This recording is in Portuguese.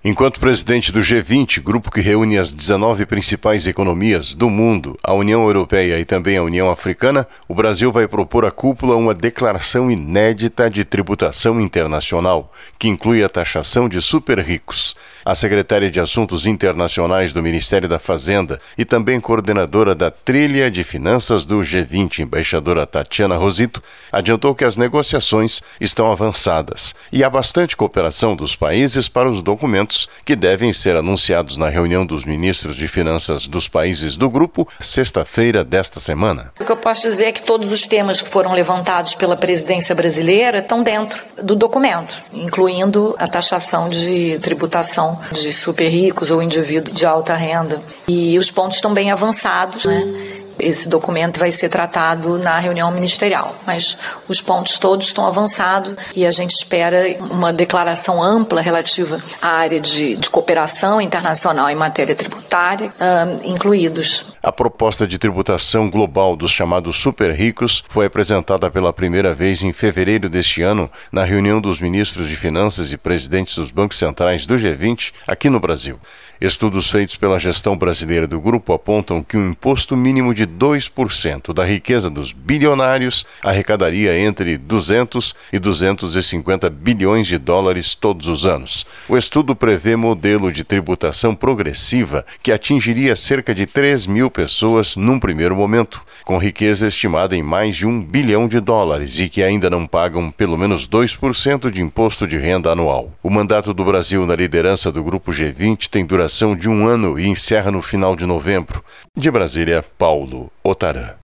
Enquanto presidente do G20, grupo que reúne as 19 principais economias do mundo, a União Europeia e também a União Africana, o Brasil vai propor à cúpula uma declaração inédita de tributação internacional, que inclui a taxação de super-ricos. A secretária de Assuntos Internacionais do Ministério da Fazenda e também coordenadora da Trilha de Finanças do G20, embaixadora Tatiana Rosito, adiantou que as negociações estão avançadas e há bastante cooperação dos países para os documentos que devem ser anunciados na reunião dos ministros de finanças dos países do grupo, sexta-feira desta semana. O que eu posso dizer é que todos os temas que foram levantados pela presidência brasileira estão dentro do documento, incluindo a taxação de tributação de super ricos ou indivíduos de alta renda. E os pontos estão bem avançados, né? Esse documento vai ser tratado na reunião ministerial, mas os pontos todos estão avançados e a gente espera uma declaração ampla relativa à área de cooperação internacional em matéria tributária, incluídos. A proposta de tributação global dos chamados super ricos foi apresentada pela primeira vez em fevereiro deste ano na reunião dos ministros de Finanças e presidentes dos bancos centrais do G20 aqui no Brasil. Estudos feitos pela gestão brasileira do grupo apontam que um imposto mínimo de 2% da riqueza dos bilionários arrecadaria entre 200 e 250 bilhões de dólares todos os anos. O estudo prevê modelo de tributação progressiva que atingiria cerca de 3 mil pessoas num primeiro momento, com riqueza estimada em mais de $1 bilhão e que ainda não pagam pelo menos 2% de imposto de renda anual. O mandato do Brasil na liderança do grupo G20 tem duração de 1 ano e encerra no final de novembro. De Brasília, Paulo Otarã.